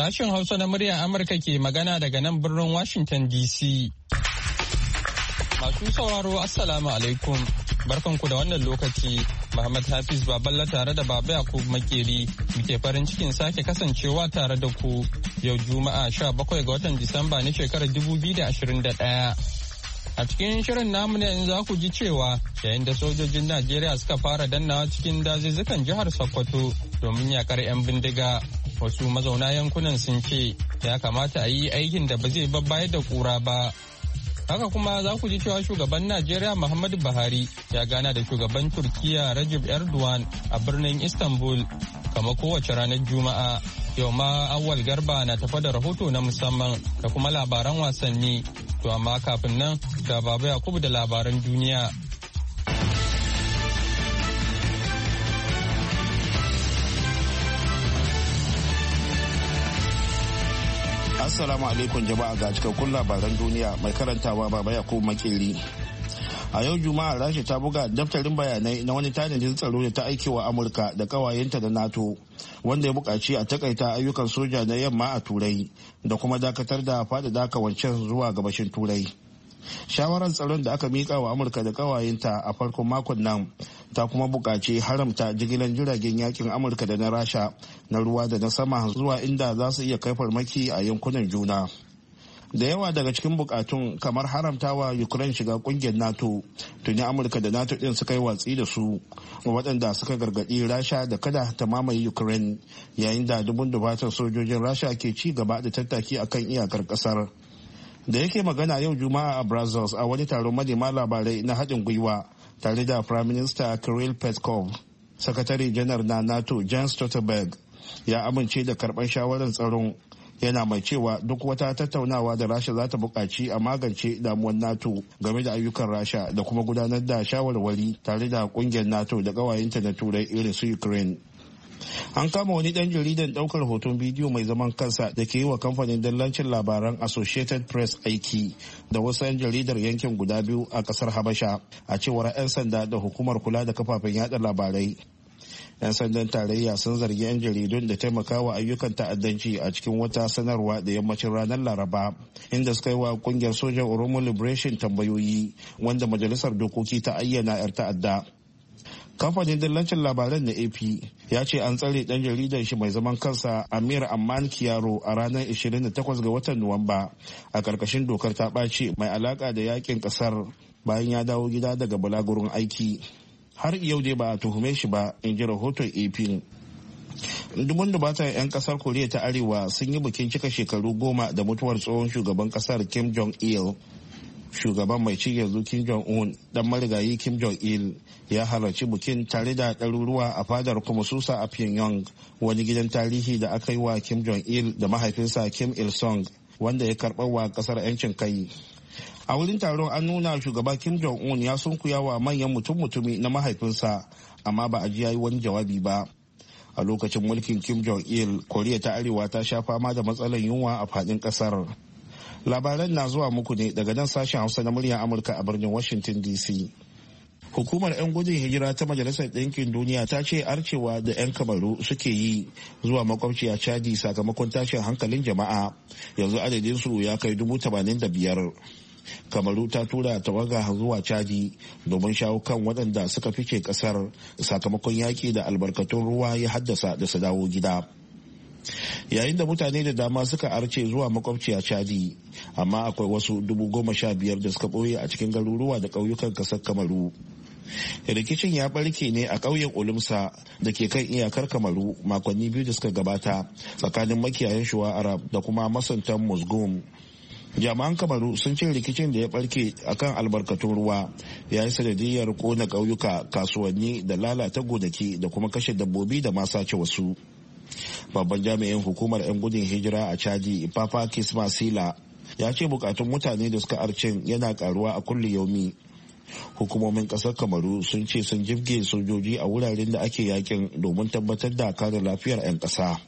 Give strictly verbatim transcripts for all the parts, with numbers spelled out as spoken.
Sashen Hausa na muryar Amurka ke magana daga nan birnin Washington D C. Masu sauraro Assalamu alaikum. Barkanku da wannan lokaci. Muhammad Hafiz Baballa tare da Baba Yakub Makeri muke farin cikin sake kasancewa tare da ku yau Juma'a sha bakwai ga watan Disamba na shekarar dubu biyu da ashirin da ɗaya. A cikin shirin namu ne in za ku ji cewa yayin da sojojin Najeriya suka fara dannawa cikin dazuzzukan jihar Sokoto domin yakar 'yan bindiga. Wasu mazauna yankunan sun ce ya kamata a yi aikin da ba zai babbayar da kura ba. Haka kuma za ku ji cewa shugaban Najeriya Muhammadu Buhari ya gana da shugaban Turkiya Recep Erdogan a birnin Istanbul kamar kowace ranar Juma'a. Yau ma Awwal Garba na tafa da rahoto na musamman da kuma labaran wasanni. To amma kafin nan ga Baba Yakubu da labaran duniya. Assalamu alaikum jama'a ga cikakkun labaran duniya mai karantawa Baba Yakubu Makeri. A yau Juma'a Rasha ta buga daftarin bayanai na wani tanadin tsaro da ta aikewa Amurka da kawayenta da NATO wanda ya buƙaci a takaita ayyukan soja na yamma a Turai da kuma dakatar da faɗaɗa kawancen zuwa gabashin Turai. Shawarar tsaron da aka miƙa wa Amurka da kawayenta a farkon makon nan ta kuma buƙaci haramta jigilar jiragen yakin Amurka da na Rasha na ruwa da na sama zuwa inda za su iya kai farmaki a yankunan juna. Da yawa daga cikin bukatun kamar haramtawa Ukraine shiga kungiyar NATO tuni Amurka da NATO din suka yi watsi da su, waɗanda suka gargaɗi Rasha da kada ta mamaye Ukraine yayin da dubun dubatan sojojin Rasha ke ci gaba da tattaki akan iyakar ƙasar. Da yake magana yau Juma'a a Brussels a wani taron manema labarai na haɗin gwiwa tare da Prime Minister Kirill Petkov, Sakatare Janar na NATO Jens Stoltenberg ya amince da karɓar shawarar tsaron, yana mai cewa duk wata tattaunawa da Rasha za ta buƙaci a magance damuwar NATO game da ayyukan Rasha da kuma gudanar da shawarwari tare da ƙungiyar NATO da ƙawayenta na Turai irin su Ukraine. An kama wani ɗan jaridan ɗaukar hoton bidiyo mai zaman kansa da ke yi wa kamfanin dallancin labaran Associated Press aiki da wasu 'yan jaridar yankin guda biyu a ƙasar Habasha, a cewar 'yan sanda da hukumar kula da kafafen yada labarai. 'Yan sandan tarayya sun zargi 'yan jaridun da taimakawa ayyukan ta'addanci a cikin wata sanarwa da yammacin ranar Laraba, inda suka yi wa kungiyar sojan Oromo Liberation tambayoyi wanda majalisar dokoki ta ayyana 'yar ta'adda. Kamfanin dillancin labaran na A P ya ce an tsare dan jaridar shi mai zaman kansa Amir Amman Kiyaro a ranar ishirin da takwas ga watan Nuwamba a karkashin dokar ta ɓaci mai alaka da yakin kasar bayan ya dawo gida daga balagurin aiki. Har yau dai ba a tuhume shi ba, in ji rahoton A P. Dubun dubatan 'yan kasar Koriya ta Arewa sun yi bikin cika shekaru goma da mutuwar tsohon shugaban kasar Kim Jong-il. Shugaban mai ci yanzu Kim Jong-un dan marigayi Kim Jong-il ya halarci bikin tare da ɗaruruwa a fadar Kumasusa a Pyongyang, wani gidan tarihi da aka yi wa Kim Jong-il da mahaifinsa Kim Il-sung wanda ya karɓar wa ƙasar 'yancin kai. A wurin taron an nuna shugaba Kim Jong-un ya sunkuya wa manyan mutum-mutumi na mahaifinsa, amma ba a ji yayi wani jawabi ba. A lokacin mulkin Kim Jong-il, Koriya ta Arewa ta sha fama da matsalar yunwa a faɗin ƙasar. Labaran na zuwa muku ne daga nan sashen Hausa na muryar Amurka a birnin Washington D C. Hukumar 'yan gudun hijira ta Majalisar Ɗinkin Duniya ta ce arcewa da 'yan Kamaru suke yi zuwa makwabciya Chadi sakamakon tashin hankalin jama'a yanzu adadin su ya kai dubu tamanin da biyar. Kamaru ta tura tawaga zuwa Chadi domin shawo kan waɗanda suka fice ƙasar sakamakon yaƙi da albarkatun ruwa ya haddasa da su dawo gida. Yayin da mutane da dama suka arce zuwa makwabciya Chadi, amma akwai wasu dubu goma sha biyar da suka ɓoye a cikin garuruwa da ƙauyukan ƙasar Kamaru. Rikicin ya ɓarke ne a ƙauyen Olumsa da ke kan iyakar Kamaru makonni biyu da suka gabata tsakanin makiyayan Shuwa Arab da kuma masuntan Musgum. Jami'an Kamaru sun ce rikicin da ya ɓarke akan albarkatun ruwa ya yi sanadiyar kona ƙauyuka, kasuwanni da lalata gonaki da kuma kashe dabbobi da ma sace wasu. Babban jami'in hukumar 'yan gudun hijira a Chadi, Papa Kisma Sila, ya ce bukatun mutane da suka arcin yana karuwa a kulli yaumi. Hukumomin kasar Kamaru sun ce sun jibge sojoji a wuraren da ake yakin domin tabbatar da kare lafiyar 'yan ƙasa.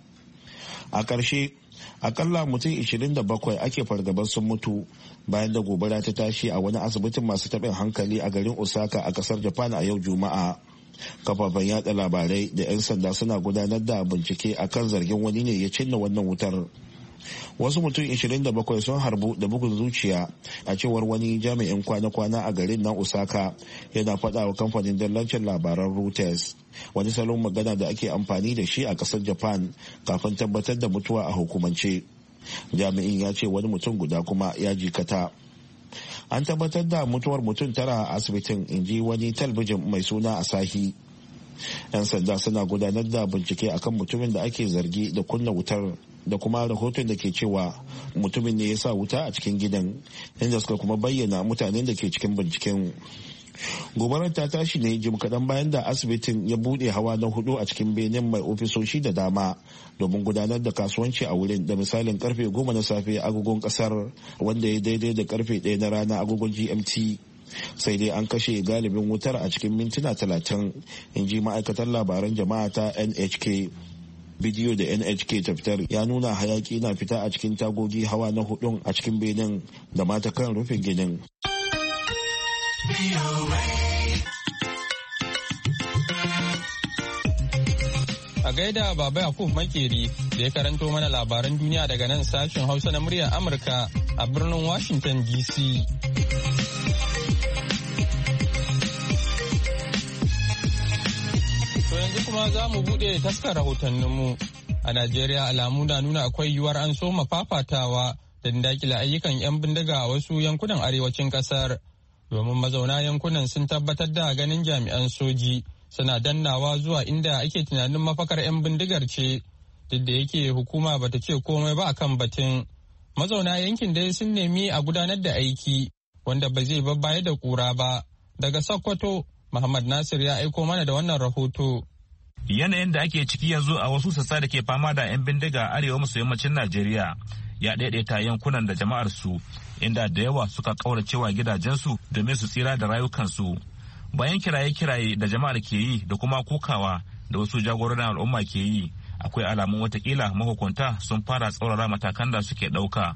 A ƙarshe, akalla mutum ishirin da bakwai ake fargabar sun mutu bayan da gobara ta tashi a wani asibitin masu taɓin hankali a garin Osaka a ƙasar Japan a yau Juma'a. Kafafen yada labarai da 'yan sanda suna gudanar da bincike akan zargin wani ne ya cinna wannan wutar. wasu mutum ishirin da bakwai sun harbu da bugun zuciya a cewar wani jami'in kwana-kwana a garin na Osaka yana faɗa wa kamfanin dillancin labaran Reuters, wani salon magana da ake amfani da shi a ƙasar Japan kafin tabbatar da mutuwa a hukumance. Jami'in ya ce wani mutum guda kuma ya jikata. An tabbatar da mutuwar mutum tara a asibitin, inji wani talbijin mai suna Asahi. 'Yan sanda suna gudanar da bincike akan mutumin da ake zargi da kunna wutar da kuma rahoton da ke cewa mutumin ne ya sa wuta a cikin gidan, inda suka kuma bayyana mutanen da ke cikin binciken. Gobarar ta tashi ne jim kaɗan bayan da asibitin ya buɗe hawa na hudu a cikin benin mai ofisoshi da dama domin gudanar da kasuwanci a wurin da misalin karfe goma na safe agogon ƙasar, wanda ya daidai da karfe ɗaya na rana agogon G M T. Sai dai an kashe galibin wutar a cikin mintuna talatin, in ji ma'aikatar labaran jama'a ta N H K. Bidiyo da N H K ta fitar ya nuna hayaki na fita a cikin tagogi hawa na hudun a cikin benin da mata kan rufin ginin. A gaida Baba Yakub Makeri da ya karanto mana labaran duniya daga nan sashen Hausa na muryar Amurka a birnin Washington D C. To yanzu kuma za mu buɗe taskar rahotanninmu. A Najeriya alamu na nuna akwai yiwuwar an soma fafatawa da dakile ayyukan 'yan bindiga a wasu yankunan arewacin ƙasar. Domin mazauna yankunan sun tabbatar da ganin jami'an soji suna dannawa zuwa inda ake tunanin mafakar 'yan bindigar ce, duk da yake hukuma bata ce komai ba akan batun. Mazauna yankin dai sun nemi a gudanar da aiki wanda ba zai babbaye da kura ba. Daga Sokoto, Muhammad Nasir ya aiko mana da wannan rahoto. Yanayin da ake ciki yanzu a wasu sassa da ke fama da 'yan bindiga arewa maso yammacin Najeriya ya daidaita yankunan da jama'ar su, inda da yawa suka kauracewa gidajensu domin su tsira da rayukansu. Bayan kiraye-kiraye da jama'ar ke yi da kuma kokawa da wasu jagororin al'umma ke yi, akwai alamun watakila mahukunta sun fara tsaurara matakan da suke ɗauka.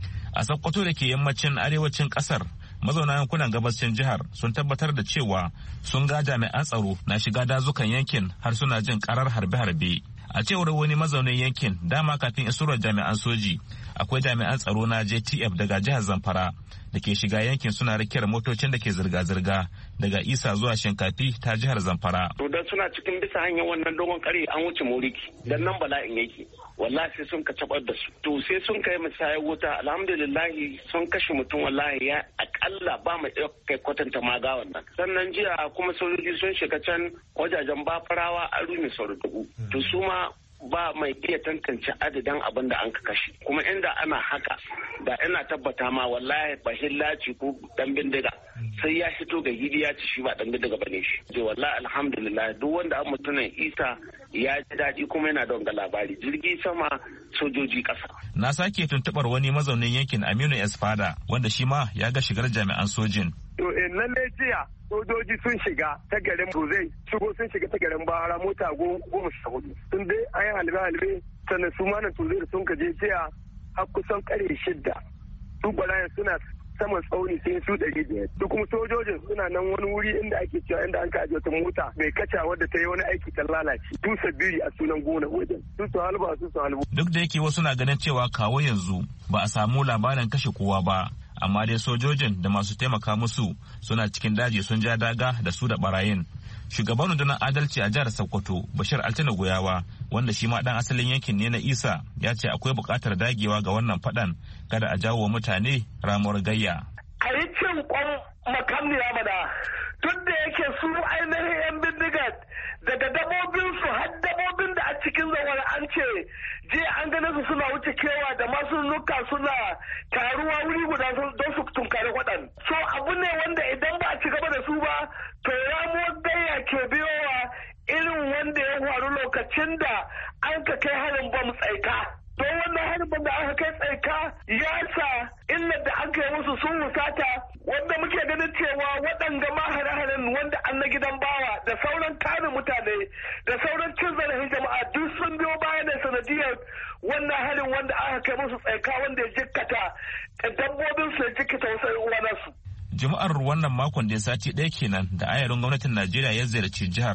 A Sokoto da ke yammacin arewacin ƙasar, mazauna yankunan gabashin jihar sun tabbatar da cewa sun ga jami'an tsaro na shiga dazukan yankin har suna jin karar harbe-harbe. A cewar wani mazaunin yankin, dama kafin isuwar jami'an soji akwai jami'an tsaro na J T F daga jihar Zamfara da ke shiga yankin suna rakiyar motocin da ke zirga-zirga daga Isa zuwa Shinkafi ta jihar Zamfara. To dan suna cikin bisa hanyar wannan dogon kare an wuce Moriki, dan nan bala'in yake. Wallahi sai sun ka tabar da su. To sai sun kai musayar wuta, alhamdulillahi sun kashe mutum wallahi ya akalla ba mu kai kwatanta ma ga wannan. Sannan jiya kuma sojoji sun shiga can wajajen Bafarawa a Rumi Saurudugu. To su ma ba mai iya tantance adadin abin da an ka kashe, kuma inda ana haka da ina tabbata ma wallahi ba hillaci ko dan bindiga sai ya fito ga hidi ya ci shi ba dan bindiga bane shi. Je wallahi alhamdulillah duk wanda an mutunan Isa ya ji daɗi kuma yana da wanga labari, jirgi sama sojoji ƙasa. Na sake tuntuɓar wani mazaunin yankin Aminu Esfada wanda shi ma ya ga shigar jami'an sojin. To in lalle jiya sojoji sun shiga ta garin Buzai, shigo sun shiga ta garin Bahara mota goma sha hudu. Sun dai an yi halbe-halbe sannan su ma na Tuzai da sun kaje jiya har kusan kare shidda. Su gwalayen suna saman tsauni sai su ɗari biyar. Su kuma sojojin suna nan wani wuri inda ake cewa inda an kaji wata mota mai kaca wadda ta yi wani aiki ta lalace. Tu sabiri a sunan gona wajen. Su su halba su su halbu. Duk da yake wasu na ganin cewa kawo yanzu ba a samu labarin kashe kowa ba. Amma dai sojojin da masu taimaka musu suna cikin daji sun ja daga da su da barayin. Shugaban rundunar adalci a jihar Sokoto, Bashir Altina Goyawa, wanda shi ma dan asalin yankin ne na Isa, ya ce akwai buƙatar dagewa ga wannan faɗan kada a jawo mutane ramuwar gayya. A yi cin kwan makamniya mana, tun da yake su ainihin 'yan bindigar daga dabobinsu har dabobin da a cikin zawar an ce je an gane su suna wuce kewa da masu nuka suna taruwa wuri guda don su tunkari waɗan. So abu ne wanda idan ba a ci gaba da su ba to ramuwar gayya ke biyowa irin wanda ya faru lokacin da an ka kai harin bam tsaika. Don wannan harin da aka kai tsaika ya sa illar da an kai musu sun wusata, wanda muke ganin cewa waɗanga ma hare-haren wanda an na gidan bawa da sauran kare mutane da sauran cin zarafin jama'a duk sun biyo baya da sanadiyar wannan harin wanda aka kai musu tsaika wanda ya jikkata dabbobin su ya jikkata wasu uwa su. Jama'ar wannan makon da ya sati ɗaya kenan da ayarin gwamnatin Najeriya ya ziyarci jihar,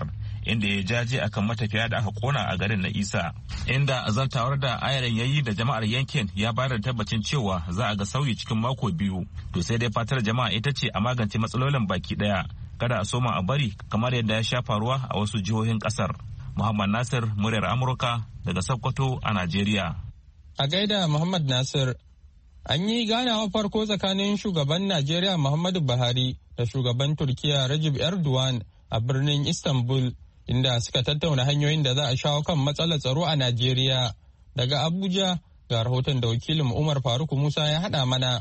inda ya jaje akan matafiya da aka kona a garin na Isa. Inda azantawar da ayarin yayi da jama'ar yankin ya bayar da tabbacin cewa za a ga sauyi cikin mako biyu. To sai dai fatar jama'a ita ce a magance matsalolin baki daya. Kada a soma a bari kamar yadda ya sha faruwa a wasu jihohin kasar. Muhammad Nasir, muryar Amurka daga Sokoto a Najeriya. A gaida Muhammad Nasir, an yi ganawa farko tsakanin shugaban Najeriya Muhammadu Buhari da shugaban Turkiya Recep Erdogan a birnin Istanbul, inda suka tattauna hanyoyin da za a shawo kan matsalar tsaro a Najeriya. Daga Abuja ga rahoton da wakilin Umar Faruk Musa ya haɗa mana.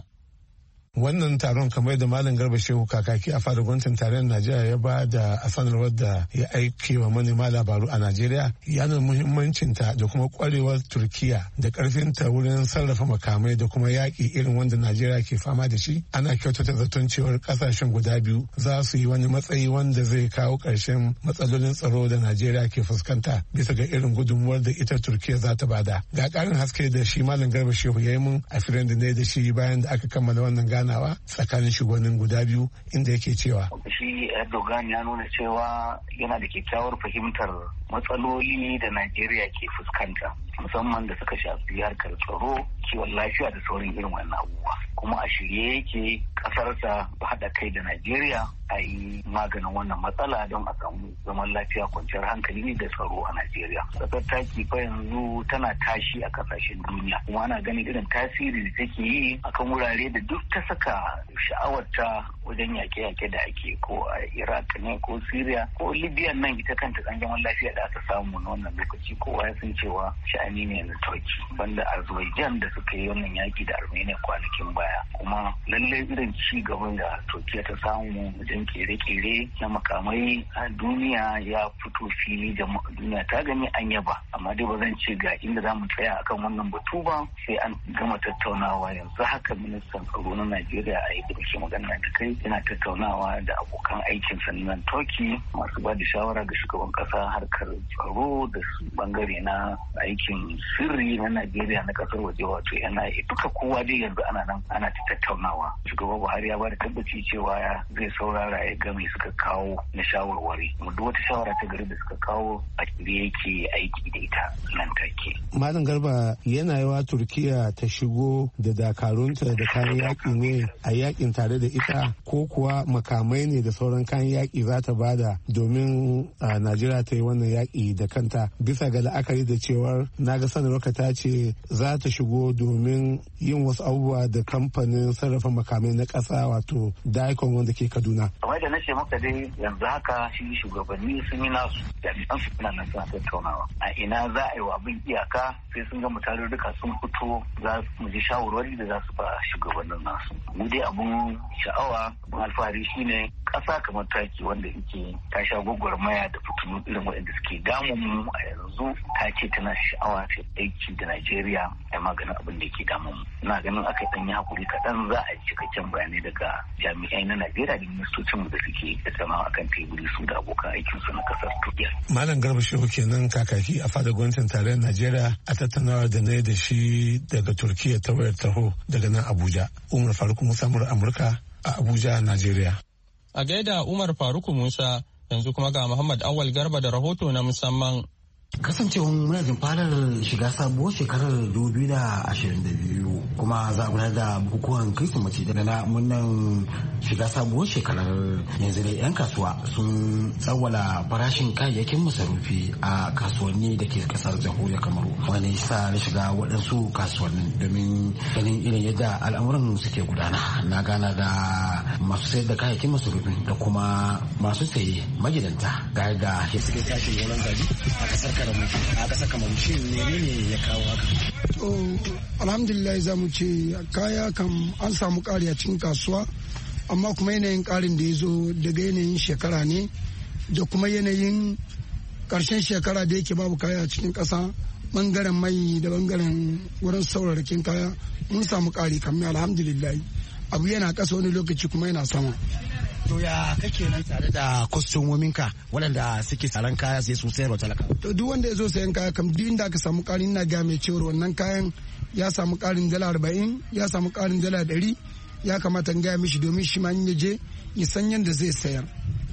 Wannan taron kamar da Malam Garba Shehu kakaki a fadar gwamnatin tarayyar Najeriya ya ba da a sanarwar da ya aike wa manema labaru a Najeriya ya nuna muhimmancinta da kuma kwarewar Turkiya da karfinta wurin sarrafa makamai da kuma yaƙi irin wanda Najeriya ke fama da shi. Ana kyautata zaton cewar kasashen guda biyu za su yi wani matsayi wanda zai kawo ƙarshen matsalolin tsaro da Najeriya ke fuskanta bisa ga irin gudunmuwar da ita Turkiya za ta bada. Ga ƙarin haske da shi Malam Garba Shehu ya yi mun a firin da ne da shi bayan da aka kammala wannan gana tsakanin shugabannin guda biyu inda yake cewa shi Erdogan ya nuna cewa yana da kyakkyawar fahimtar matsaloli da Najeriya ke fuskanta musamman da suka shafi harkar tsaro, kiwon lafiya da sauran irin wannan abubuwa, kuma a shirye yake kasarsa ba haɗa kai da Najeriya a yi maganin wannan matsala don a samu zaman lafiya, kwanciyar hankali da tsaro a Najeriya. Kasar taki fa yanzu tana tashi a kasashen duniya kuma ana ganin irin tasiri da take yi akan wurare da duk ta saka sha'awarta wajen yaƙe-yaƙe da ake ko a Iraq ne ko Syria ko Libya nan ita kanta ɗan zaman lafiya da aka samu na wannan lokaci kowa ya san cewa sha'ani ne na Turki banda Azerbaijan da suka yi wannan yaƙi da Armenia kwanakin baya, kuma lallai irin ci gaban da Turkiya ta samu wajen kere-kere na makamai a duniya ya fito fili da duniya ta gani an yaba, amma dai ba zan ce ga inda za mu tsaya akan wannan batu ba sai an gama tattaunawa. Yanzu haka ministan tsaro na Najeriya a yi da ke magana da kai yana tattaunawa da abokan aikin sannan Turki masu ba da shawara ga shugaban kasa harkar tsaro da su bangare na aikin sirri na Najeriya na kasar waje wato N I A, duka kowa dai yanzu ana nan ana ta tattaunawa. Shugaban Buhari ya ba da tabbaci cewa zai saurara ya ga me suka kawo na shawarwari, mu duk wata shawara ta gari da suka kawo a kire yake aiki da ita nan take. Malam Garba, yana yawa Turkiya ta shigo da dakarunta da kayan yaƙi ne a yaƙin tare da ita ko kuwa makamai ne da sauran kayan yaƙi za ta bada domin a Najeriya ta yi wannan yaƙi da kanta, bisa ga la'akari da cewar na ga sanarwarka ta ce za ta shigo domin yin wasu abubuwa da kamfanin sarrafa makamai na ƙasa wato Daikon wanda ke Kaduna. Kamar da na ce maka dai yanzu haka shi shugabanni sun yi nasu jami'an su suna nan suna tattaunawa a ina za a yi wa abin iyaka sai sun ga mutarurruka sun fito za mu ji shawarwari da za su ba shugabannin nasu. Mu dai abun sha'awa abun alfahari shine ƙasa kamar Turki wanda yake ta sha gwagwarmaya da fitinu irin waɗanda suke damun mu a yanzu ta ce tana sha'awa ta aiki da Najeriya a maganin abin da yake damun mu. Ina ganin aka yi ɗanyi hakuri kaɗan za a yi cikakken bayanai daga jami'ai na Najeriya da ministocin mu da suke tattaunawa akan teburi su da abokan aikin su na kasar Turkiya. Malam Garba Shehu kenan kakaki a fadar gwamnatin tarayyar Najeriya a tattaunawar da na da shi daga Turkiya ta wayar tarho daga nan Abuja. Umar Faruk Musa Amurka a Abuja, Najeriya. A gaida Umar Faruk Musa, yanzu kuma ga Muhammad Awal Garba da rahoto na musamman. Kasancewar muna farar shiga sabuwar shekarar dubu biyu da ashirin da biyu kuma za a gudanar da bukukuwan Kirsimeti daga na munnan shiga sabuwar shekarar, yanzu da 'yan kasuwa sun tsawwala farashin kayayyakin masarufi a kasuwanni da ke kasar jamhuriyar Kamaru, wani sa na shiga waɗansu kasuwannin domin ganin irin yadda al'amuran suke gudana. Na gana da masu sayar da kayayyakin masarufi da kuma masu saye magidanta ga yadda ya suke tashin gonan gaji a kasar a ƙasa kamar shi menene ya kawo haka? Alhamdulillah za mu ce kaya kam an samu ƙari a cikin kasuwa, amma kuma yanayin ƙarin da ya zo daga yanayin shekara ne da kuma yanayin ƙarshen shekara da yake babu kaya a cikin ƙasa, bangaren mai da bangaren wurin saurarakin kaya mun samu ƙari kamar alhamdulillah. Abu yana ƙasa wani lokaci kuma yana sama. To ya kake nan tare da kwastomominka waɗanda suke tsaron kaya sai su sayarwa talaka? To duk wanda ya zo sayan kaya kam duk inda aka samu ƙarin na ga mai cewar wannan kayan ya samu ƙarin dala arba'in ya samu ƙarin dala ɗari ya kamata in gaya mishi domin shi ma in ya je ya san yadda zai sayar.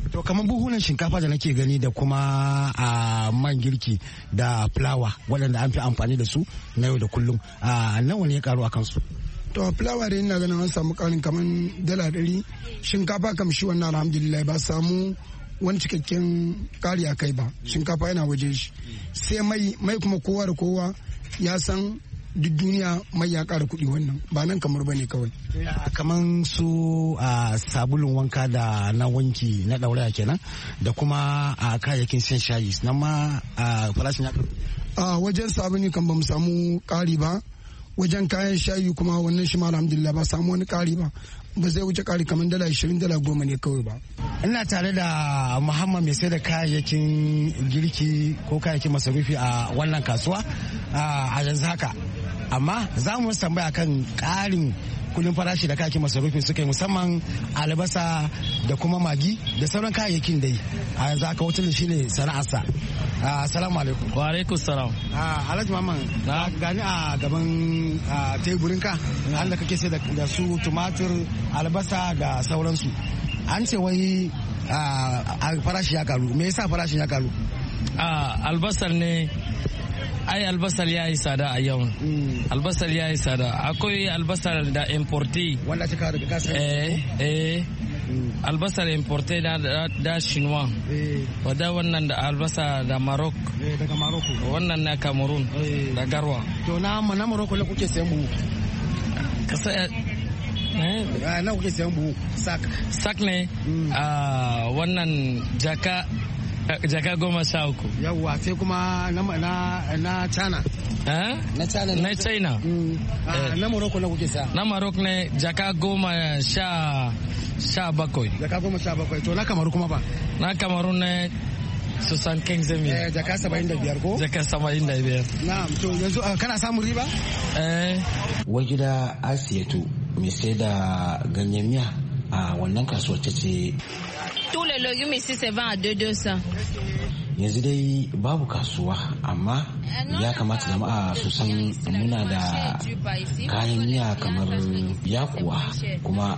To kamar buhunan shinkafa da nake gani da kuma a man girki da fulawa waɗanda an fi amfani da su na yau da kullum a nawa ne ya karu a kansu? To fulawa da ina ganin an samu karin kamar dala ɗari, shinkafa kam shi wannan alhamdulillah ba samu wani cikakken kari a kai ba, shinkafa yana waje shi. Sai mai mai kuma kowa da kowa ya san duk duniya mai ya kara kuɗi, wannan ba nan kamar bane kawai. Kaman su a sabulun wanka da na wanki na ɗauraya kenan da kuma a kayayyakin shan shayi nan ma a farashin ya karu. A wajen sabuni kan ba mu samu ƙari ba, wajen kayan shayi kuma wannan shi ma alhamdulillah ba samu wani ƙari ba, ba zai wuce ƙari kamar dala ashirin dala goma ne kawai ba. Ina tare da Muhammad mai sai da kayayyakin girki ko kayayyakin masarufi a wannan kasuwa a yanzu haka, amma za mu tambaya kan ƙarin kudin farashi da kayayyakin masarufi suka yi, musamman albasa da kuma magi da sauran kayayyakin dai a yanzu haka wata shi ne sana'arsa. Assalamu alaikum. Wa alaikum salam. Alhaji Mamman, gani a gaban teburinka Allah kake sai da su tumatur, albasa da sauransu. An ce wai farashi ya karu, me yasa farashin ya karu? Albasar ne, ai albasar ya yi tsada a yau. Albasar ya yi tsada, akwai albasar da importi wanda ta kawo daga kasar. eh eh albasar importe da da Chinois, wadda wannan da albasa da Maroc, daga Maroc, wannan na Cameroon da Garwa. To na na Maroc ne kuke sayan buhu? Kasa eh na kuke sayan buhu sak sak ne a wannan jaka jaka goma sha uku. Yawwa, sai kuma na na na China. Eh? Na China. Na China. Na Morocco na kuke sa? Na Morocco ne jaka goma sha sha bakwai. Jaka goma sha bakwai. To na Kamaru kuma ba? Na Kamaru ne Susan Kingzemi. Eh, jaka saba'in da biyar ko? Jaka saba'in da biyar. Na'am, to yanzu kana samun riba? Eh. Wajida Asiyatu mai sai da ganyen miya a wannan kasuwar ta ce tous les légumes ici se vendent à deux deux cents. Yanzu dai babu kasuwa, amma ya kamata jama'a su san muna da kayan miya kamar yakuwa, kuma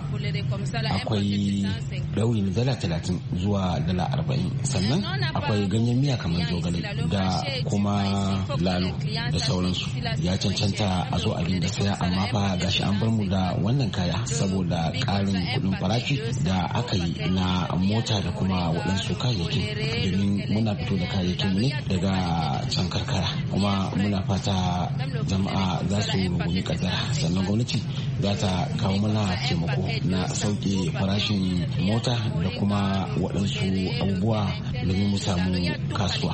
akwai ɗauyi na dala talatin zuwa dala arba'in, sannan akwai ganyen miya kamar zogale da kuma lalo da sauransu. Ya cancanta a zo a dinga saya, amma fa gashi an bar mu da wannan kaya saboda ƙarin kuɗin farashi da aka yi na mota da kuma waɗansu kayayyakin, domin muna fito da kayayyakin mu ne daga can karkara, kuma muna fata jama'a za su rungumi kaddara, sannan gwamnati za ta kawo mana taimako na sauke farashin mota da kuma waɗansu abubuwa domin mu samu kasuwa.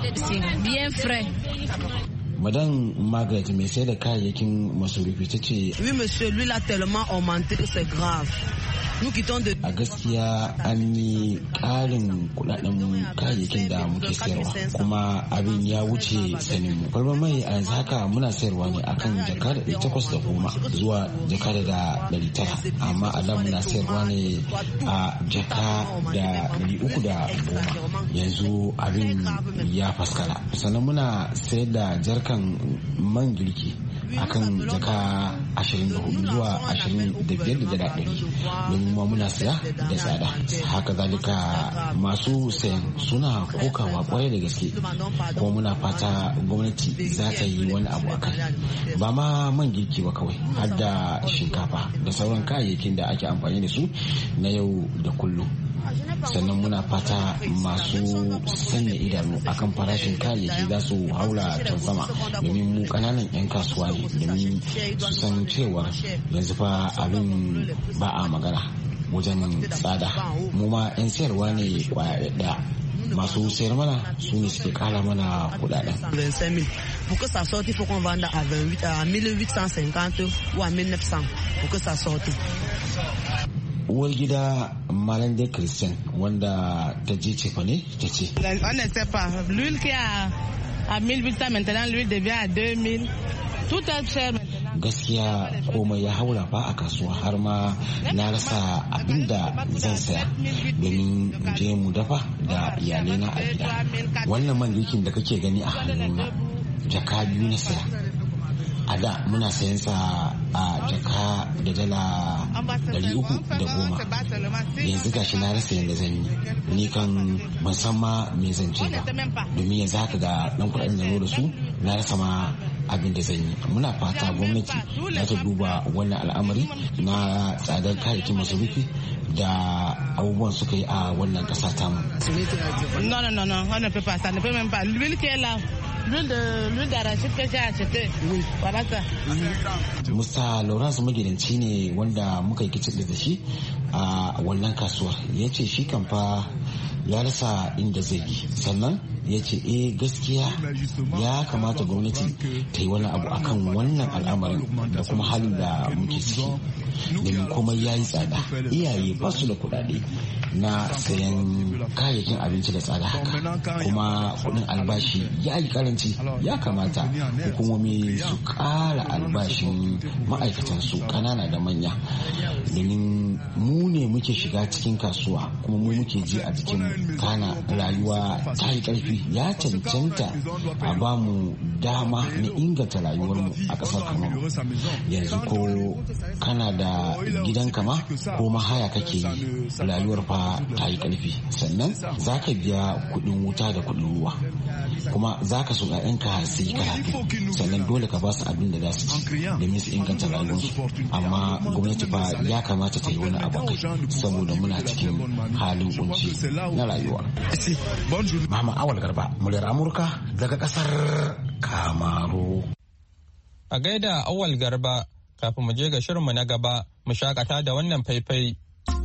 Madan Margaret mai sai da kayayyakin masarufi ta ce, oui monsieur, lui l'a tellement augmenté que c'est grave. A gaskiya an yi ƙarin kudaden kayayyakin da muke sayarwa, kuma abin ya wuce sanin mu. Kwalbar mai a yanzu haka muna sayarwa ne akan jaka da ɗari takwas da goma zuwa jaka da ɗari tara, amma a da muna sayarwa ne a jaka da ɗari uku da goma. Yanzu abin ya faskara. Sannan muna sayar da jarkan man girki akan jaka ashirin da hudu zuwa ashirin da biyar da dala ɗari, domin ma muna saya da tsada. Haka zalika masu sayan suna kokawa kwarai da gaske, kuma muna fata gwamnati za ta yi wani abu a kai, ba ma man girki ba kawai, har da shinkafa da sauran kayayyakin da ake amfani da su na yau da kullum. Sannan muna fata masu sanya idanu akan farashin kayayyaki za su haura can sama, domin mu kananan 'yan kasuwa ne, domin su san cewa yanzu fa abin ba a magana wajen tsada. Mu ma 'yan sayarwa ne kwaya ɗaya, masu sayar mana su ne suke kara mana kudaden. Pour que ça sorte, il faut qu'on vende à vingt-huit, à mille huit cent cinquante ou à mille neuf cents pour que ça sorte. Uwar gida Malam de Christian wanda ta je cefa ne ta ce. On ne sait pas. L'huile qui est à mille huit cents maintenant, l'huile devient à deux mille. Tout est cher maintenant. Gaskiya komai ya haura ba a kasuwa, har ma na rasa abin da zan saya domin je mu dafa da iyalai a gida. Wannan man girkin da kake gani a hannuna jaka biyu na saya, a da muna sayan sa a jaka da dala dari uku da goma, yanzu gashi na rasa yadda zan yi, ni kan ban san ma me zan ce ba, domin yanzu haka ga dan kuɗin da da su na rasa ma abin da zan yi. Muna fata gwamnati za ta duba wannan al'amari na tsadar kayayyakin masarufi da abubuwan suka yi a wannan ƙasa tamu. No, no, no, no, on ne peut pas, ça ne peut même pas. L'huile qui est là, l'huile de l'huile d'arachide que j'ai acheté. Oui, voilà ça. Musta Lawrence magidanci ne wanda muka yi kicin da shi a wannan kasuwar. Ya ce shi kan fa ya rasa inda zai yi. Sannan ya ce eh gaskiya ya kamata gwamnati ta yi wani abu akan wannan al'amarin da kuma halin da muke ciki, domin komai ya yi tsada, iyaye ba su da kuɗaɗe na sayan kayayyakin abinci da tsada haka, kuma kuɗin albashi ya yi karanci. Ya kamata hukumomi su ƙara albashin ma'aikatansu ƙanana da manya, domin mu ne muke shiga cikin kasuwa kuma mu muke ji a jikin kana rayuwa ta yi ƙarfi. Ya cancanta a ba mu dama na inganta rayuwarmu a ƙasar Kamaru. Yanzu ko kana da gidan kama ko mahaya kake yi, rayuwar fa ta yi ƙarfi, sannan za ka biya kuɗin wuta da kuɗin ruwa, kuma za ka so ‘ya'yanka su yi karatu, sannan dole ka ba su abin da za su ci domin su inganta rayuwarsu. Amma gwamnati fa ya kamata ta yi wani abu kai, saboda muna cikin halin kunci na rayuwa. Mama Awal Garba, muryar Amurka daga kasar Kamaru. A gaida Awal Garba, kafin mu je ga shirinmu na gaba, mu shakata da wannan faifai.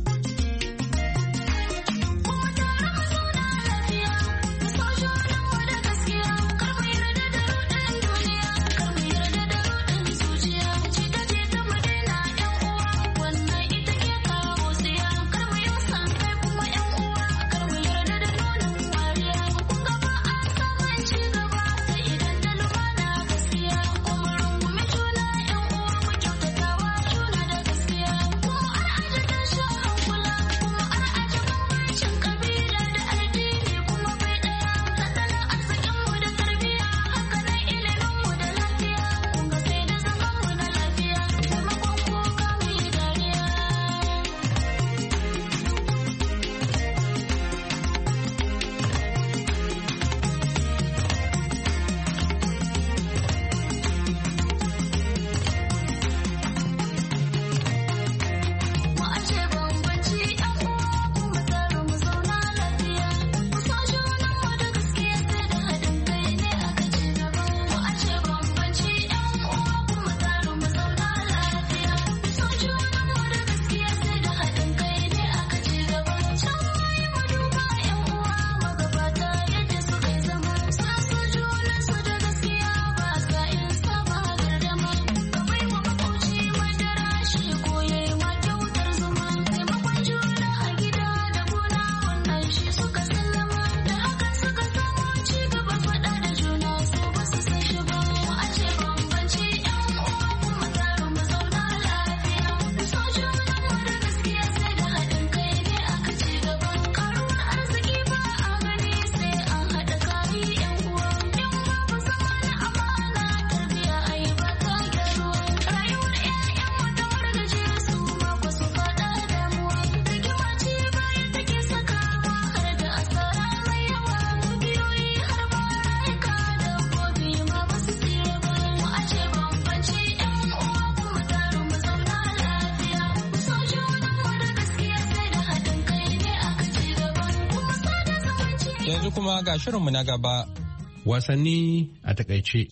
Yanzu kuma ga shirinmu na gaba. Wasanni a takaice.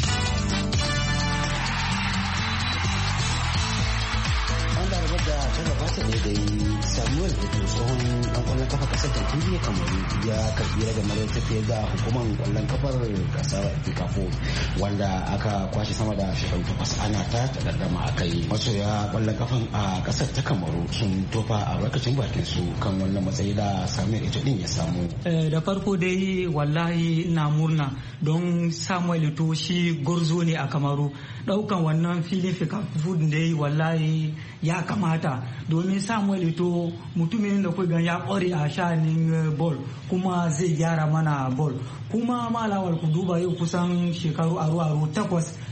ne da Samuel Eto'o tsohon dan kwallon kafa kasar Jamhuriyar Kamaru ya karbi ragamar tafiyar da hukumar kwallon kafar kasar Fikafo wanda aka kwashe sama da shekaru takwas ana ta takaddama a kai. Masoya kwallon kafan a kasar ta Kamaru sun tofa a albarkacin bakin su kan wannan matsayi da Samuel Eto'o din ya samu. Da farko dai wallahi ina murna don Samuel Eto'o shi gurzo ne a Kamaru. Daukan wannan filin Fikafo da yi wallahi ya kamata domin Samuel Eto'o mutumin da kuka ya kware a shanin ball kuma zai gyara mana ball kuma malawar ku duba yau kusan shekaru aro aro takwas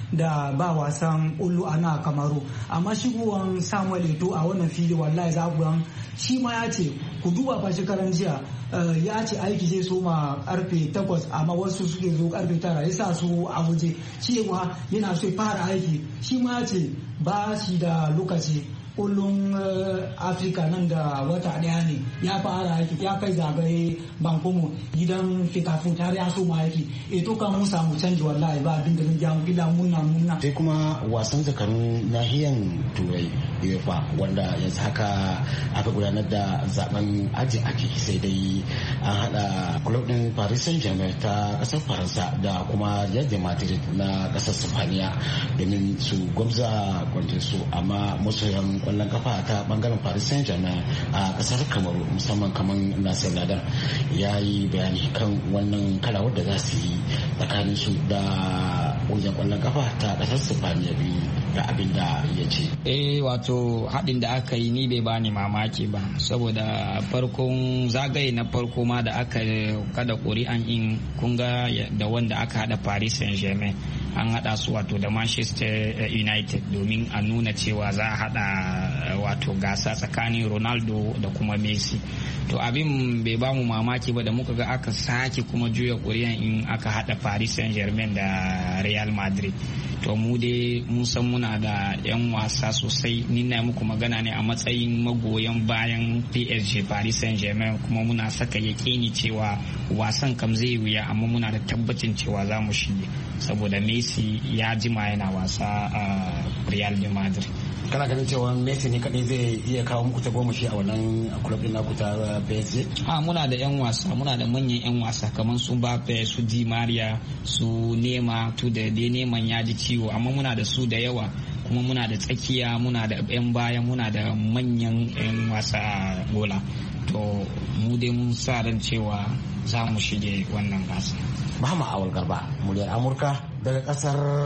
da ba wasan ƙwallo a na Kamaru. Amma shigowan Samuel Eto'o a wannan fili wallahi za ku shi ma ya ce ku duba fa shekaran jiya ya ce aiki zai soma karfe takwas amma wasu suke zo karfe tara ya sa su a waje cewa yana so ya fara aiki shi ma ya ce ba shi da lokaci kullum afirka nan da wata daya ne ya fara aiki ya kai zagaye bankomo gidan fikafin tare ya so ma aiki e to kan mun samu canji wallahi ba abin da mun ja mu kila munna munna sai kuma wasan zakarun nahiyan turai UEFA wanda yanzu haka aka gudanar da zaben aji aji sai dai an hada club din Paris Saint-Germain ta kasar Faransa da kuma Real Madrid na kasar Spaniya domin su gwamza kwantin su amma masoyan kwallon kafa ta bangaren Paris Saint-Germain a kasar Kamaru musamman kaman Nasser Nader ya yi bayani kan wannan kalawar da za su yi tsakanin su da ƙungiyar kwallon kafa ta kasar Spaniya biyu da abin da ya ce. Eh wato haɗin da aka yi ni bai bani mamaki ba saboda farkon zagaye na farko ma da aka kada ƙuri'an in kunga da wanda aka haɗa Paris Saint-Germain an haɗa su wato da Manchester United domin a nuna cewa za a haɗa wato gasa tsakanin Ronaldo da kuma Messi. To abin bai ba mu mamaki ba da muka ga aka sake kuma juya ƙuri'an in aka haɗa Paris Saint-Germain da Real Madrid. To mu dai mun san muna da 'yan wasa sosai ni na muku magana ne a matsayin magoyan bayan P S G Paris Saint-Germain kuma muna saka yakini cewa wasan kam zai wuya amma muna da tabbacin cewa za mu shige saboda Messi ya jima yana wasa a Real Madrid. Kana ganin cewa Messi ne kadai zai iya kawo muku ta goma shi a wannan club din naku ta P S G? Ah muna da 'yan wasa muna da manyan 'yan wasa kamar su Mbappe su Di Maria su Neymar to da dai Neymar ya ji ciwo amma muna da su da yawa kuma muna da tsakiya muna da 'yan baya muna da manyan 'yan wasa a gola to mu dai mun sa ran cewa za mu shige wannan gasa. Muhammad Awal Garba muryar Amurka daga kasar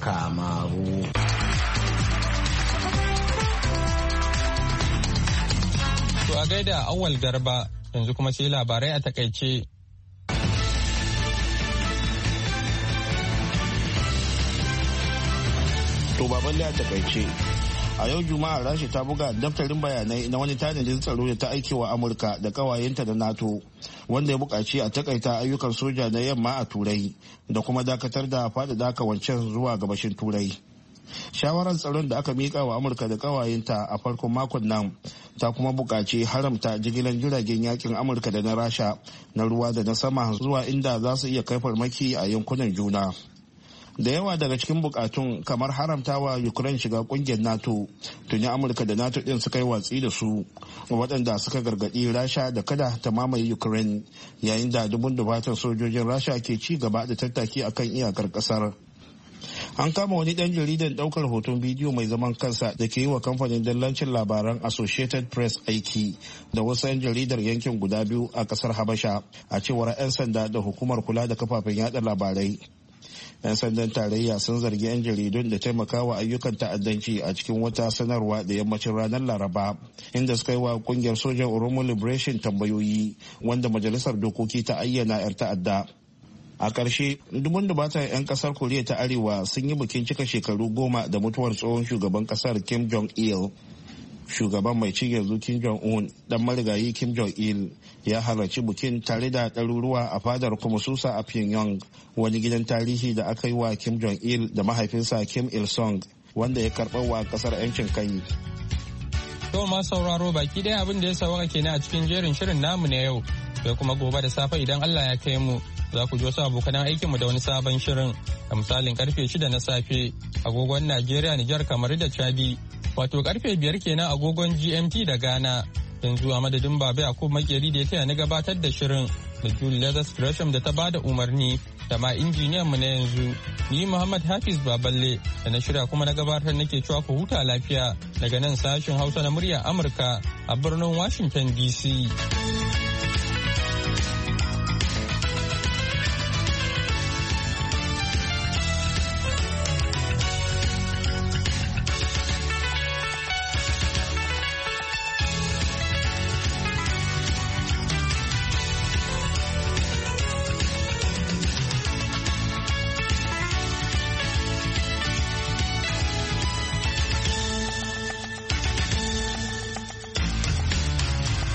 Kamaru. To a gaida Awal Garba yanzu kuma sai labarai a takaice. To baban da takaice a yau juma'a rashi ta buga daftarin bayanai na wani tanadin tsaro da ta aike wa amurka da kawayenta da nato wanda ya buƙaci a takaita ayyukan soja na yamma a turai da kuma dakatar da faɗaɗa kawancen zuwa gabashin turai. Shawarar tsaron da aka miƙa wa amurka da kawayenta a farkon makon nan ta kuma buƙaci haramta jigilar jiragen yakin amurka da na rasha na ruwa da na sama zuwa inda za su iya kai farmaki a yankunan juna. Da yawa daga cikin bukatun kamar haramtawa Ukraine shiga kungiyar NATO tuni Amurka da NATO din suka yi watsi da su waɗanda suka gargaɗi Rasha da kada ta mamaye Ukraine yayin da dubun dubatan sojojin Rasha ke ci gaba da tattaki akan iyakar ƙasar. An kama wani ɗan jaridan ɗaukar hoton bidiyo mai zaman kansa da ke yi wa kamfanin dallancin labaran Associated Press aiki da wasu 'yan jaridar yankin guda biyu a ƙasar Habasha a cewar 'yan sanda da hukumar kula da kafafen yada labarai. 'Yan sandan tarayya sun zargi 'yan jaridun da taimakawa ayyukan ta'addanci a cikin wata sanarwa da yammacin ranar Laraba inda suka yi wa kungiyar sojan Oromo Liberation tambayoyi wanda majalisar dokoki ta ayyana 'yar ta'adda. A ƙarshe, dubun dubatan 'yan ƙasar Koriya ta Arewa sun yi bikin cika shekaru goma da mutuwar tsohon shugaban ƙasar Kim Jong-il. Shugaban mai cin yanzu Kim Jong-un dan marigayi Kim Jong-il ya halarci bikin tare da ɗaruruwa a fadar Kumasusa a Pyongyang, wani gidan tarihi da aka yi wa Kim Jong-il da mahaifinsa Kim Il-sung wanda ya karɓar wa ƙasar 'yancin kai. To ma sauraro baki ɗaya abin da ya sauka kenan a cikin jerin shirin namu na yau, sai kuma gobe da safe idan Allah ya kai mu za ku ji wasu abokan aikinmu da wani sabon shirin a misalin karfe shida na safe agogon Najeriya, Nijar, kamar da Chadi. Wato karfe biyar kenan agogon G M T da Ghana. Yanzu a madadin Baba Yakub Makeri da ya taya ni gabatar da shirin da Julie Leathers Gresham da ta bada umarni da ma injiniyan mu na yanzu. Ni Muhammad Hafiz Baballe da na shirya kuma na gabatar nake cewa ku huta lafiya daga nan sashin Hausa na murya Amurka a birnin Washington D C.